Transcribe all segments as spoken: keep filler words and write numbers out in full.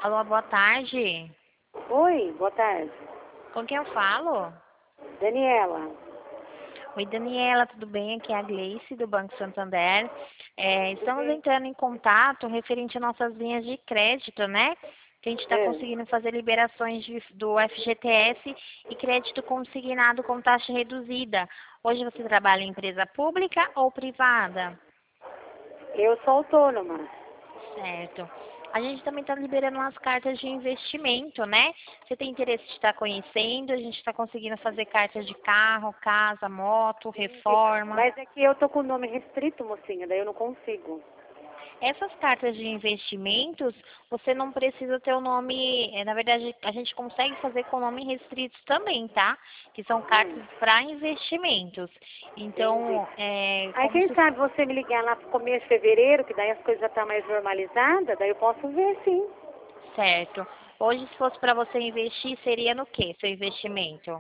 Alô, boa tarde. Oi, boa tarde. Com quem eu falo? Daniela. Oi, Daniela, tudo bem? Aqui é a Gleice, do Banco Santander. É, estamos entrando em contato referente às nossas linhas de crédito, né? Que a gente está É. conseguindo fazer liberações de- do F G T S e crédito consignado com taxa reduzida. Hoje você trabalha em empresa pública ou privada? Eu sou autônoma. Certo. A gente também está liberando umas cartas de investimento, né? Você tem interesse de estar conhecendo? A gente está conseguindo fazer cartas de carro, casa, moto, reforma. Mas é que eu tô com o nome restrito, mocinha, daí eu não consigo. Essas cartas de investimentos, você não precisa ter o nome. eh, Na verdade, a gente consegue fazer com nome restritos também, tá? Que são cartas Hum, para investimentos. entendi. Então, é Aí como quem se. sabe você me ligar lá pro começo de fevereiro, que daí as coisas já estão mais normalizadas, daí eu posso ver sim. Certo. Hoje, se fosse para você investir, seria no quê, seu investimento?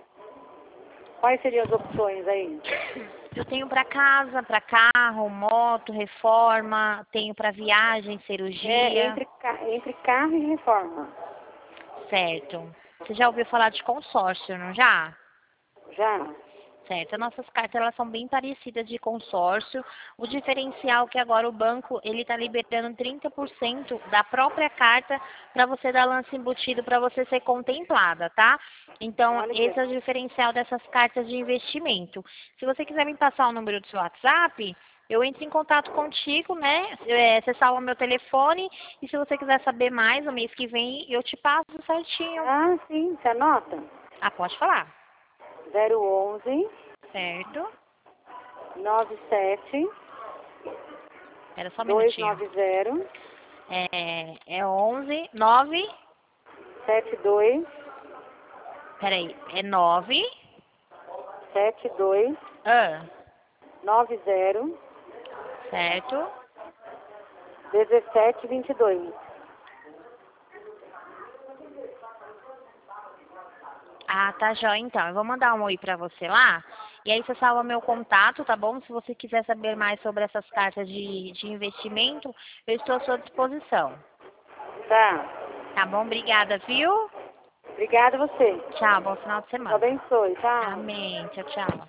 Quais seriam as opções aí? Eu tenho para casa, para carro, moto, reforma, tenho para viagem, É cirurgia, entre, ca- entre carro e reforma. certo. Você já ouviu falar de consórcio, não já? Já? Certo. As nossas cartas elas são bem parecidas de consórcio. O diferencial é que agora o banco ele está liberando trinta por cento da própria carta para você dar lance embutido para você ser contemplada, tá? Então, Olha que esse é o legal. diferencial dessas cartas de investimento. Se você quiser me passar o número do seu WhatsApp, eu entro em contato contigo, né? É, você salva meu telefone e se você quiser saber mais, no mês que vem eu te passo certinho. Ah, sim, você anota? Ah, pode falar. zero onze, Certo? nove sete, Espera só um dois minutinho. nove zero, É, é onze, nove, sete dois, peraí, é nove, sete dois, ah, nove zero, certo? dezessete vinte e dois. Ah, tá jóia, então. Eu vou mandar um oi pra você lá, e aí você salva meu contato, tá bom? Se você quiser saber mais sobre essas cartas de, de investimento, eu estou à sua disposição. Tá. Tá bom? Obrigada, viu? Obrigada a você. Tchau, bom final de Deus semana. abençoe. Tchau. Amém. Tchau, tchau.